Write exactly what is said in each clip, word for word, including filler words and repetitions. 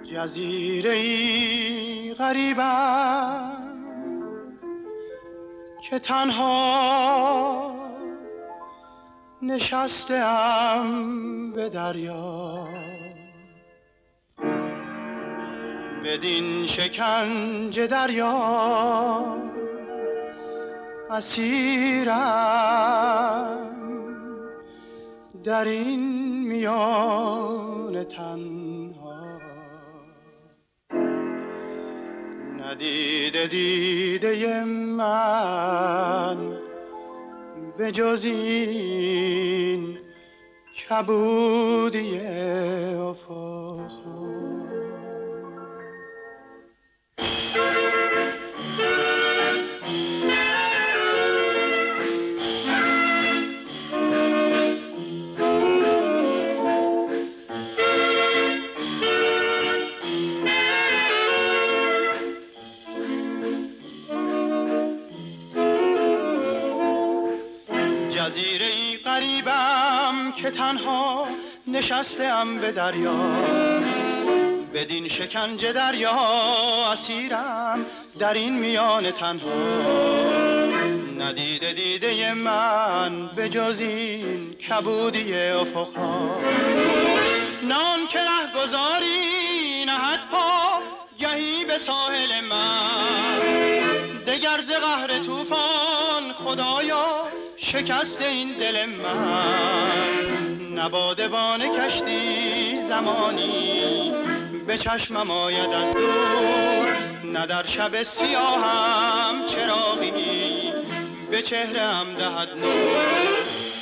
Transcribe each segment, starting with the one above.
جزیره‌ای غریبم که تنها نشسته‌ام به دریا، بدین شکنجه دریا اسیرم، در این میان تنها. ندیده دیده من به جز این کبودی افق. جزیره‌ای غریبم که تنها نشسته‌ام به دریا، بدین شکنجه دریا اسیرم، در این میان تنها. ندیده دیده من به جز این کبودی افقها. نان که ره گذاری نهد پا گهی به ساحل من، دگر ز قهر طوفان خدایا شکست این دل من. نبادبان کشتی زمانی به چشمم آید از دور، نه در شب سیاهم چراغی به چهره‌ام دهد نور.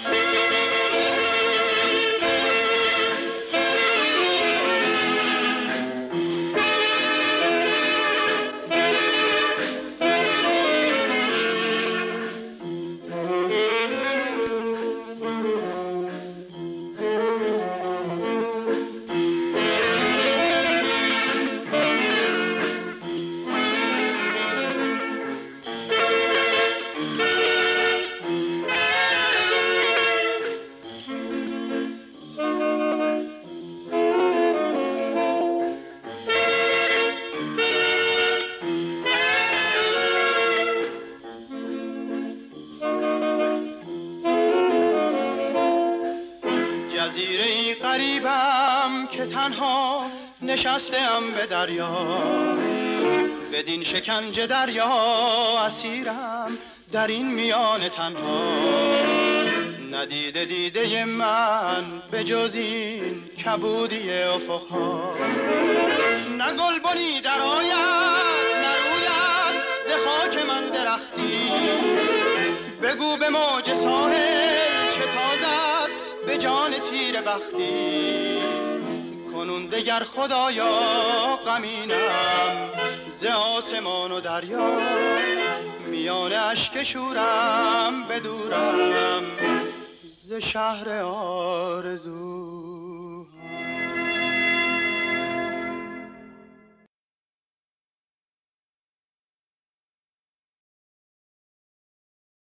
جزیره‌ای غریبم که تنها نشسته‌ام به دریا، بدین شکنجه دریا اسیرم، در این میان تنها. ندیده دیده من به جز این کبودی افقها. نه گلبنی در آید نروید ز خاک من درختی، بگو به موج ساحل چه تازد به جان تیر بختی. کنون دگر خدایا غمینم ز آسمان و دریا، میان اشک شورم بدورم ز شهر آرزو.